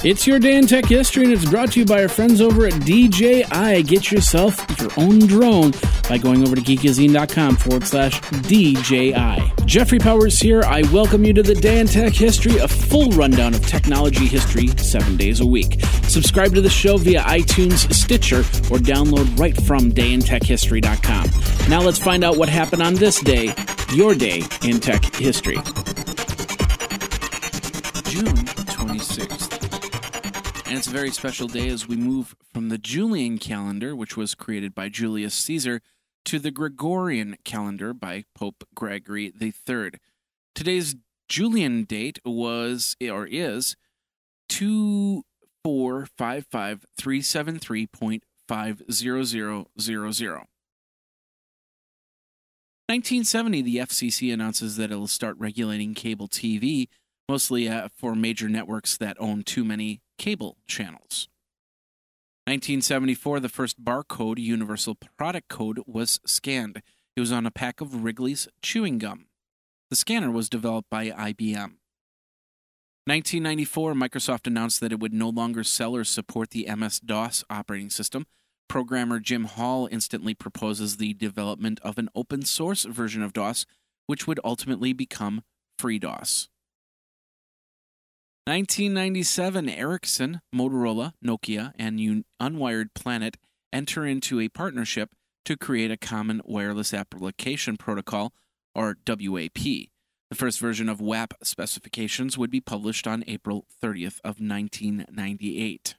It's your day in tech history, and it's brought to you by our friends over at DJI. Get yourself your own drone by going over to geekazine.com/DJI. Jeffrey Powers here. I welcome you to the Day in Tech History, a full rundown of technology history 7 days a week. Subscribe to the show via iTunes, Stitcher, or download right from dayintechhistory.com. Now let's find out what happened on this day, your day in tech history. June 26th. And it's a very special day as we move from the Julian calendar, which was created by Julius Caesar, to the Gregorian calendar by Pope Gregory III. Today's Julian date was, or is, 2455.373.50000. 1970, the FCC announces that it will start regulating cable TV, mostly for major networks that own too many cable channels. 1974, the first barcode, Universal Product Code, was scanned. It was on a pack of Wrigley's chewing gum. The scanner was developed by IBM. 1994, Microsoft announced that it would no longer sell or support the MS-DOS operating system. Programmer Jim Hall instantly proposes the development of an open-source version of DOS, which would ultimately become FreeDOS. 1997, Ericsson, Motorola, Nokia, and Unwired Planet enter into a partnership to create a common wireless application protocol, or WAP. The first version of WAP specifications would be published on April 30th of 1998.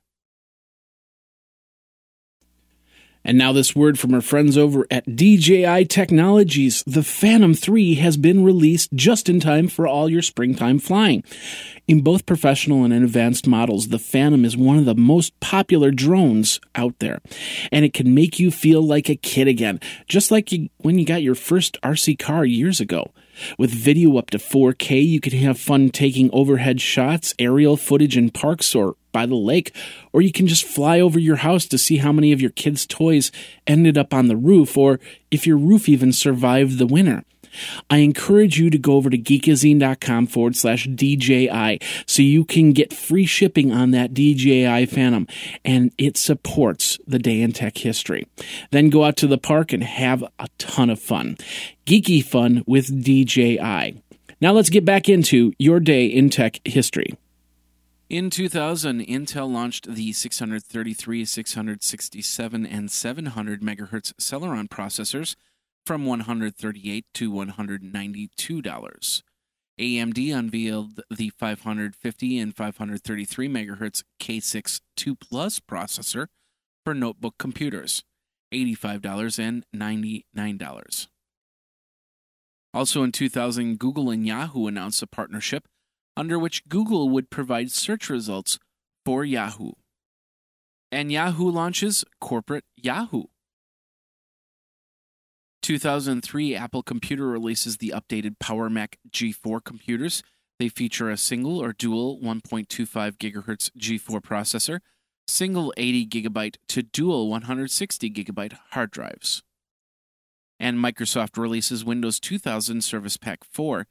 And now this word from our friends over at DJI Technologies. The Phantom 3 has been released just in time for all your springtime flying. In both professional and in advanced models, the Phantom is one of the most popular drones out there. And it can make you feel like a kid again, just like when you got your first RC car years ago. With video up to 4K, you can have fun taking overhead shots, aerial footage in parks or by the lake, or you can just fly over your house to see how many of your kids' toys ended up on the roof, or if your roof even survived the winter. I encourage you to go over to geekazine.com/DJI so you can get free shipping on that DJI Phantom, and it supports the Day in Tech History. Then go out to the park and have a ton of fun. Geeky fun with DJI. Now let's get back into your Day in Tech History. In 2000, Intel launched the 633, 667, and 700 MHz Celeron processors from $138 to $192. AMD unveiled the 550 and 533 MHz K6 2 Plus processor for notebook computers, $85 and $99. Also in 2000, Google and Yahoo announced a partnership under which Google would provide search results for Yahoo. And Yahoo launches Corporate Yahoo. 2003, Apple Computer releases the updated Power Mac G4 computers. They feature a single or dual 1.25 GHz G4 processor, single 80 GB to dual 160 GB hard drives. And Microsoft releases Windows 2000 Service Pack 4.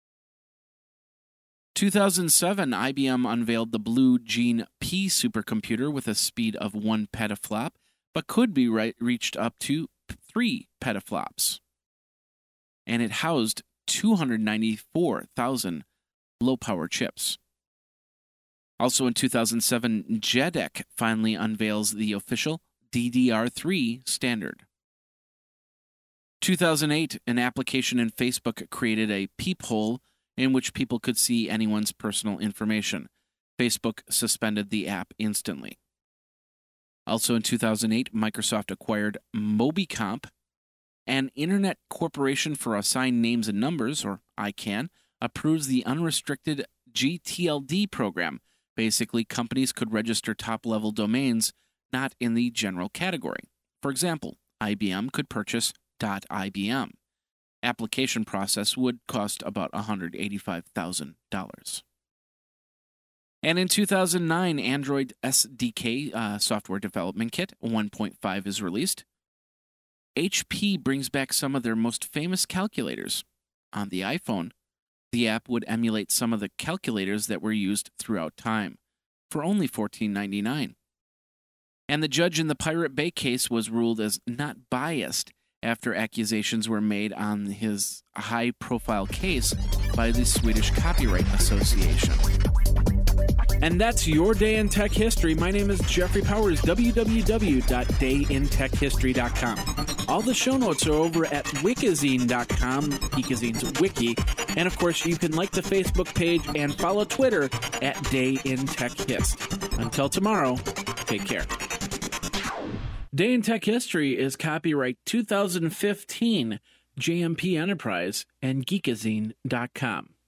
2007, IBM unveiled the Blue Gene P supercomputer with a speed of 1 petaflop, but could be reached up to 3 petaflops. And it housed 294,000 low-power chips. Also in 2007, JEDEC finally unveils the official DDR3 standard. 2008, an application in Facebook created a peephole in which people could see anyone's personal information. Facebook suspended the app instantly. Also in 2008, Microsoft acquired Mobicomp, an Internet Corporation for Assigned Names and Numbers, or ICANN, approves the unrestricted GTLD program. Basically, companies could register top-level domains not in the general category. For example, IBM could purchase .IBM. Application process would cost about $185,000. And in 2009, Android SDK software development kit 1.5 is released. HP brings back some of their most famous calculators. On the iPhone, the app would emulate some of the calculators that were used throughout time. for only $14.99. And the judge in the Pirate Bay case was ruled as not biased after accusations were made on his high-profile case by the Swedish Copyright Association. And that's your Day in Tech History. My name is Jeffrey Powers, www.dayintechhistory.com. All the show notes are over at wikizine.com, Geekazine's wiki. And, of course, you can like the Facebook page and follow Twitter at Day in Tech Hist. Until tomorrow, take care. Day in Tech History is copyright 2015, JMP Enterprise and Geekazine.com.